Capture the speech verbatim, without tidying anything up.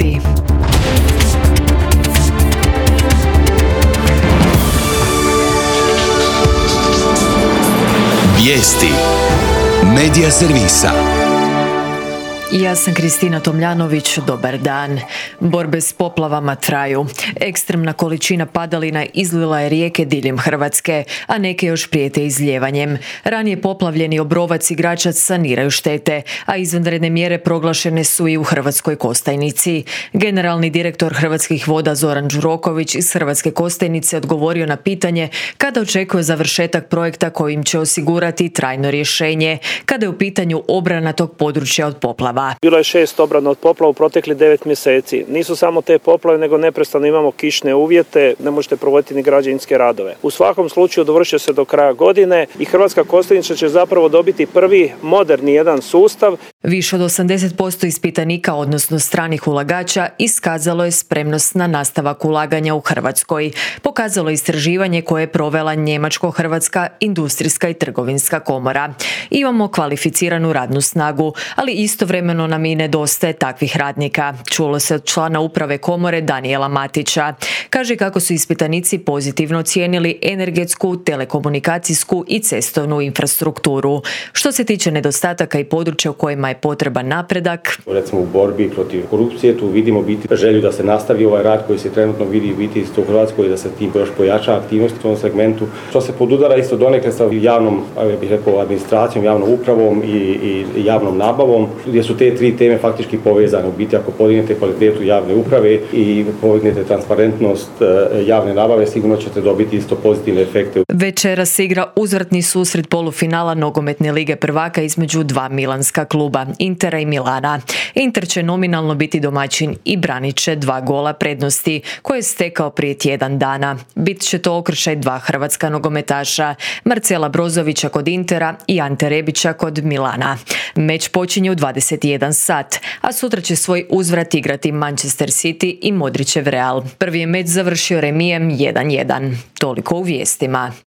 Vijesti. Vijesti. Medija servisa. Ja sam Kristina Tomljanović, dobar dan. Borbe s poplavama traju. Ekstremna količina padalina izlila je rijeke diljem Hrvatske, a neke još prijete izljevanjem. Ranije poplavljeni Obrovac i Gračac saniraju štete, a izvanredne mjere proglašene su i u Hrvatskoj Kostajnici. Generalni direktor Hrvatskih voda Zoran Đuroković iz Hrvatske Kostajnice odgovorio na pitanje kada očekuje završetak projekta kojim će osigurati trajno rješenje, kada je u pitanju obrana tog područja od poplava. Bilo je šest obrana od poplava u proteklih devet mjeseci. Nisu samo te poplave, nego neprestano imamo kišne uvjete, ne možete provoditi ni građevinske radove. U svakom slučaju dovršio se do kraja godine i Hrvatska Kostajnica će zapravo dobiti prvi moderni jedan sustav. Više od osamdeset posto ispitanika, odnosno stranih ulagača, iskazalo je spremnost na nastavak ulaganja u Hrvatskoj. Pokazalo je istraživanje koje je provela Njemačko-Hrvatska industrijska i trgovinska komora. Imamo kvalificiranu radnu snagu, ali istovremeno nam i nedostaje takvih radnika, čulo se od člana uprave komore Danijela Matića. Kaže kako su ispitanici pozitivno ocijenili energetsku, telekomunikacijsku i cestovnu infrastrukturu. Što se tiče nedostataka i područja u kojima je potreban napredak, recimo u borbi protiv korupcije, tu vidimo biti želju da se nastavi ovaj rad koji se trenutno vidi biti isto u Hrvatskoj, da se tim još pojača aktivnost u tom segmentu. Što se podudara isto donekle sa javnom, ja bih rekao, administracijom, javnom upravom i, i javnom nabavom, gdje su te tri teme faktički povezane. U biti ako podignete kvalitetu javne uprave i podignete transparentnost javne nabave, sigurno ćete dobiti isto pozitivne efekte. Večeras se igra uzvratni susret polufinala nogometne lige prvaka između dva milanska kluba, Intera i Milana. Inter će nominalno biti domaćin i branit će dva gola prednosti koje je stekao prije tjedan dana. Bit će to okršaj dva hrvatska nogometaša, Marcela Brozovića kod Intera i Ante Rebića kod Milana. Meč počinje u dvadeset jedan sat, a sutra će svoj uzvrat igrati Manchester City i Modrićev Real. Prvi je meč završio remijem jedan jedan. Toliko u vijestima.